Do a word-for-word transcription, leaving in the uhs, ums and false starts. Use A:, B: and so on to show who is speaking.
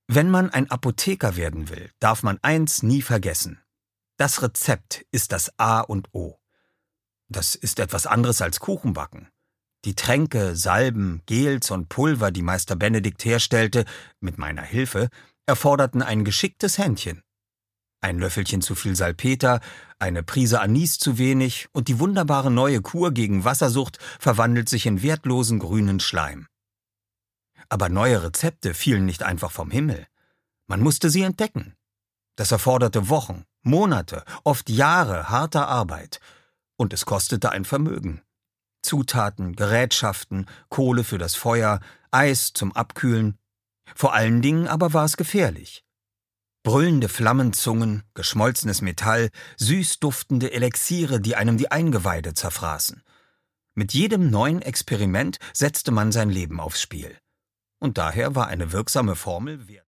A: Wenn man ein Apotheker werden will, darf man eins nie vergessen. Das Rezept ist das A und O. Das ist etwas anderes als Kuchenbacken. Die Tränke, Salben, Gels und Pulver, die Meister Benedikt herstellte, mit meiner Hilfe, erforderten ein geschicktes Händchen. Ein Löffelchen zu viel Salpeter, eine Prise Anis zu wenig und die wunderbare neue Kur gegen Wassersucht verwandelt sich in wertlosen grünen Schleim. Aber neue Rezepte fielen nicht einfach vom Himmel. Man musste sie entdecken. Das erforderte Wochen, Monate, oft Jahre harter Arbeit. Und es kostete ein Vermögen. Zutaten, Gerätschaften, Kohle für das Feuer, Eis zum Abkühlen. Vor allen Dingen aber war es gefährlich. Brüllende Flammenzungen, geschmolzenes Metall, süß duftende Elixiere, die einem die Eingeweide zerfraßen. Mit jedem neuen Experiment setzte man sein Leben aufs Spiel. Und daher war eine wirksame Formel wert.